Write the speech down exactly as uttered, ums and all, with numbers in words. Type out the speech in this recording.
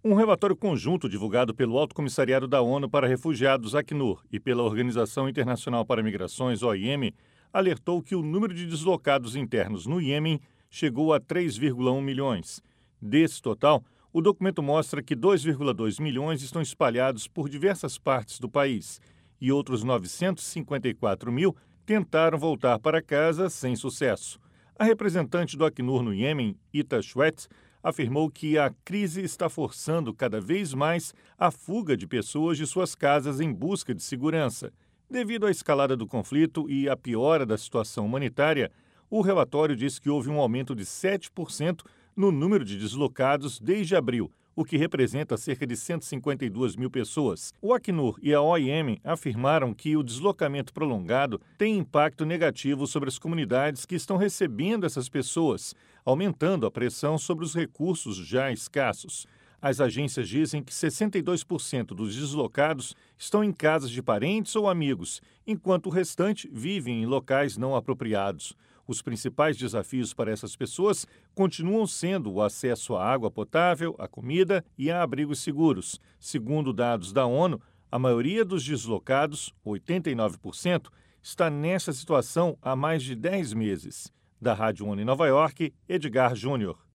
Um relatório conjunto divulgado pelo Alto Comissariado da ONU para Refugiados, Acnur, e pela Organização Internacional para Migrações, O I M, alertou que o número de deslocados internos no Iêmen chegou a três vírgula um milhões. Desse total, o documento mostra que dois vírgula dois milhões estão espalhados por diversas partes do país e outros novecentos e cinquenta e quatro mil tentaram voltar para casa sem sucesso. A representante do Acnur no Iêmen, Ita Schwetz, afirmou que a crise está forçando cada vez mais a fuga de pessoas de suas casas em busca de segurança. Devido à escalada do conflito e à piora da situação humanitária, o relatório diz que houve um aumento de sete por cento no número de deslocados desde abril, o que representa cerca de cento e cinquenta e duas mil pessoas. O Acnur e a O I M afirmaram que o deslocamento prolongado tem impacto negativo sobre as comunidades que estão recebendo essas pessoas, aumentando a pressão sobre os recursos já escassos. As agências dizem que sessenta e dois por cento dos deslocados estão em casas de parentes ou amigos, enquanto o restante vivem em locais não apropriados. Os principais desafios para essas pessoas continuam sendo o acesso à água potável, à comida e a abrigos seguros. Segundo dados da ONU, a maioria dos deslocados, oitenta e nove por cento, está nessa situação há mais de dez meses. Da Rádio ONU em Nova York, Edgar Júnior.